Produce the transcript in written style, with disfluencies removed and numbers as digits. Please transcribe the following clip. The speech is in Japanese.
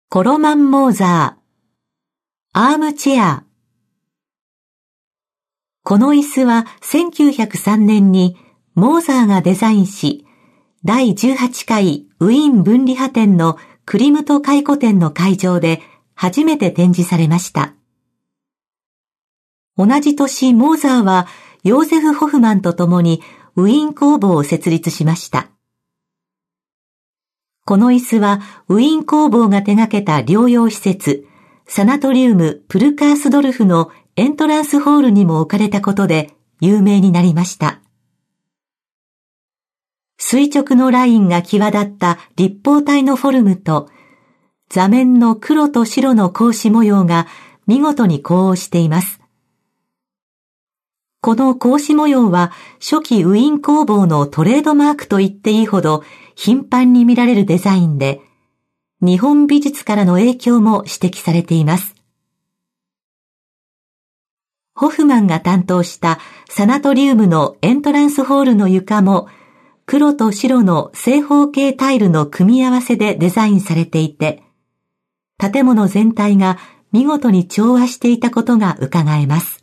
コロマン・モーザー、アームチェア。この椅子は1903年にモーザーがデザインし、第18回ウィーン分離派展のクリムト回顧展の会場で初めて展示されました。同じ年、モーザーはヨーゼフ・ホフマンと共にウィーン工房を設立しました。この椅子はウィーン工房が手掛けた療養施設、サナトリウム・プルカースドルフのエントランスホールにも置かれたことで有名になりました。垂直のラインが際立った立方体のフォルムと座面の黒と白の格子模様が見事に呼応しています。この格子模様は初期ウィーン工房のトレードマークと言っていいほど頻繁に見られるデザインで、日本美術からの影響も指摘されています。ホフマンが担当したサナトリウムのエントランスホールの床も黒と白の正方形タイルの組み合わせでデザインされていて、建物全体が見事に調和していたことが伺えます。